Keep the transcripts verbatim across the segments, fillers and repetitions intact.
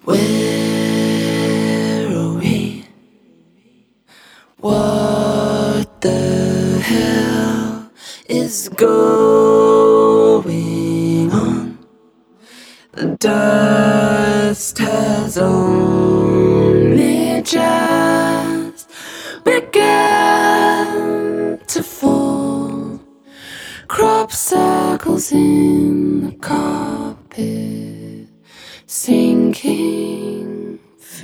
Where are we? What the hell is going on? The dust has only just begun to fall. Crop circles in the carpet, sinking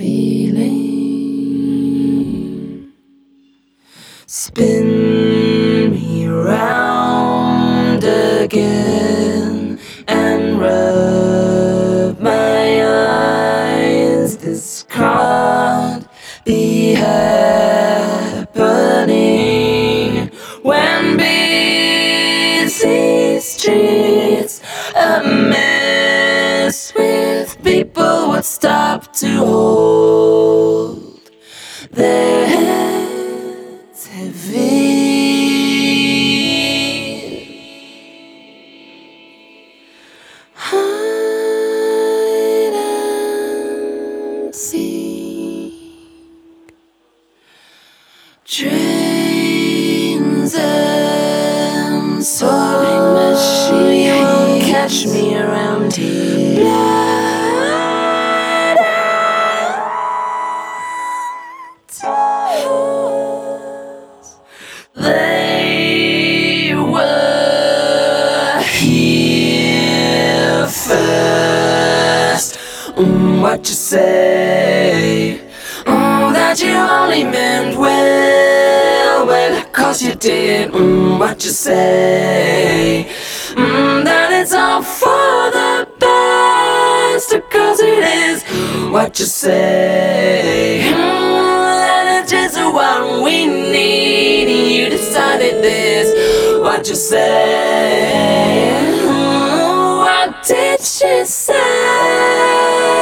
feeling. Spin me round again and rub my eyes. This can't be happening when busy streets a mess with people would stop to hold their heads heavy. Hide and seek, trains and soaring machines. You won't catch me around here. Blood and tears. They were here first. Mm, what you say? Mm, that you only meant well, well, cause you did. Mm, what you say? Mm, that it's all for the best, cause it is. What you say? Mm, that it's just what we need. You decided this. What you say? Mm, what did she say?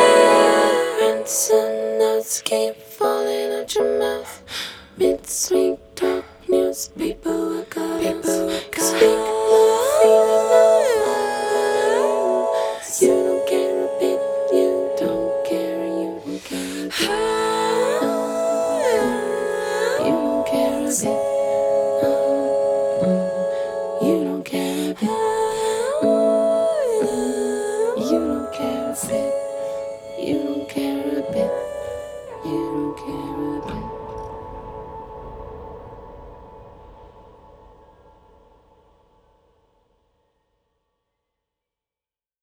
Ransom notes keep falling out your mouth. Mid-sweet talk news, people were caught. People were caught. Speak more, feeling no mind. You don't care a bit, you don't care, you don't care a bit. You don't care a bit. You don't care a bit. You don't care a bit. You don't care a bit. You don't care a bit.